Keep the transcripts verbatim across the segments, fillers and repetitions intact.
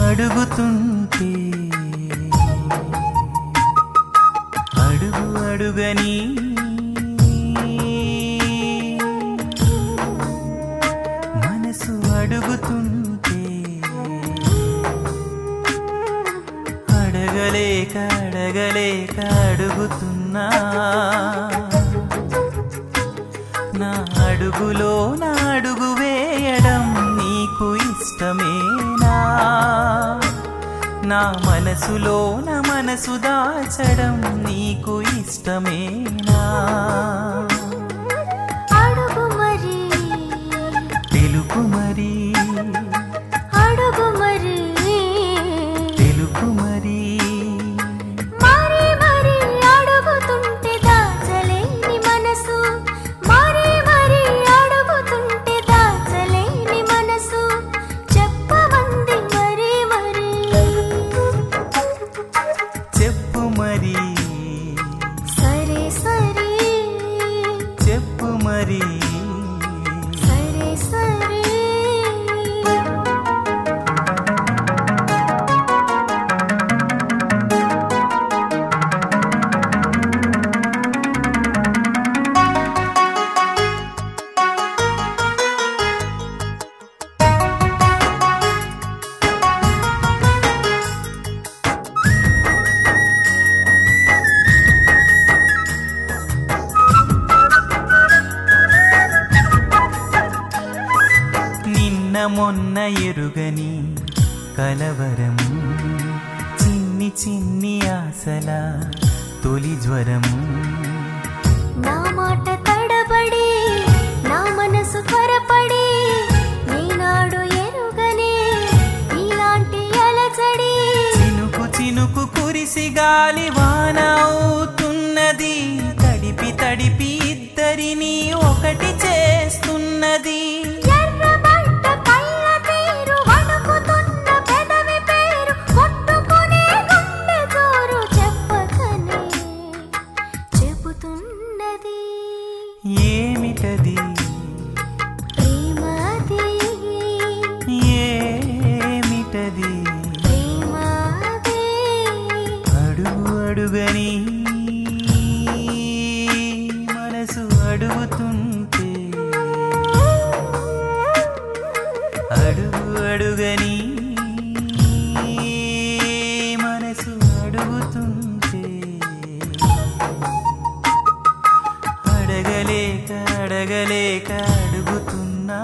అడుగుతుంటే అడుగు అడుగని మనసు అడుగుతుంటే అడగలేక అడగలేక అడుగుతున్నా నా అడుగులో నా అడుగు వేయడం నీకు ఇష్టమేనా నా మనసులో నా మనసు దాచడం నీకు ఇష్టమేనా అడుగు మరి తెలుపు మరి అడుగు మరి తెలుపు మరి మరి మరి అడుగుతుంటే దాచలేని మనసు మరి మరి అడుగుతుంటే దాచలేని మనసు చెప్పమంది మరి మరి చెప్పు మరి సరే సరే చెప్పు మరి సరే సరే నిన్న మొన్న ఎరుగని కలవరము చిన్ని చిన్ని ఆశల తొలి జ్వరము నా మాట తడబడి నా మనసు త్వరపడి ఈనాడు ఎరుగని ఇలాంటి అలజడి చినుకు చినుకు కురిసి గాలి వాన అవుతున్నది తడిపి తడిపి ఇద్దరిని ఒకటి చేస్తున్నది ఎర్రబడ్డ కళ్ళ తీరు వణుకుతున్న పెదవి పేరు కొట్టుకునే గుండె జోరు చెప్పకనే చెబుతున్నది ఏమిటది ప్రేమది ఏమిటది ప్రేమది అడుగు అడుగని మనసు అడుగుతుంటే అడుగు అడుగని మనసు అడుగుతుంటే అడగలేక అడగలేక అడుగుతున్నా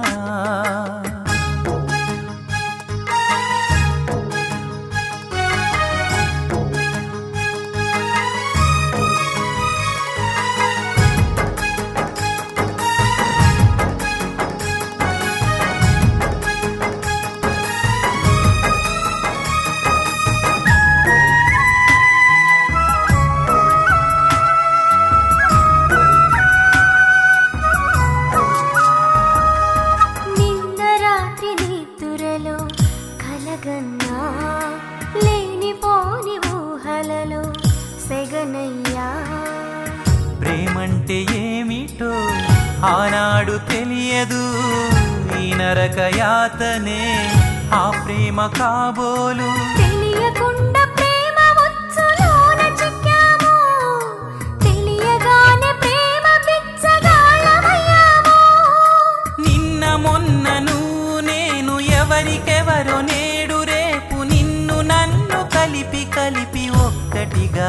నిన్న రాత్రి నిద్దురలో కలగన్నా లేనిపోని ఊహలలో సెగనయ్యా ప్రేమంటే ఏమిటో ఆనాడు తెలియదు ఈ నరక యాతనే ఆ ప్రేమ కాబోలు తెలియకుండా ప్రేమ ముచ్చులోన చిక్కాము తెలియగానే ప్రేమ పిచ్చగాళ్ళమయ్యాము నిన్న మొన్న నువ్వు నేను ఎవరికెవరో నేడు రేపు నిన్ను నన్ను కలిపి కలిపి ఒక్కటిగా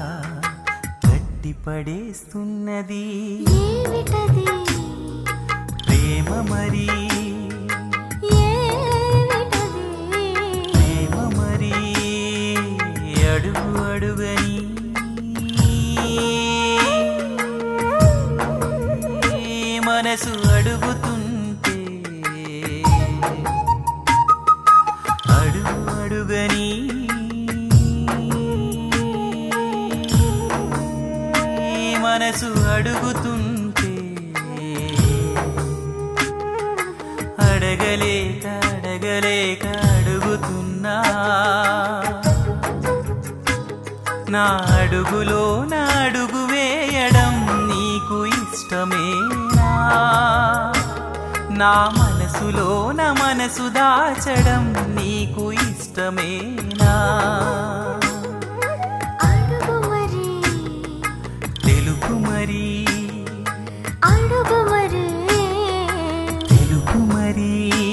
కట్టిపడేస్తున్నది ఏమిటది ప్రేమ మరి ఏమిటది ప్రేమ మరి అడుగు అడుగని మనసు అడుగుతుంటే అడుగు అడుగని మనసు అడుగుతుంటే అడగలేక అడగలేక అడుగుతున్నా నా అడుగులో నా అడుగు వేయడం నీకు ఇష్టమేనా నా మన మనసులోన మనసు దాచడం నీకు ఇష్టమేనా? అడుగు మరి తెలుపు మరి అడుగు మరి తెలుపు మరి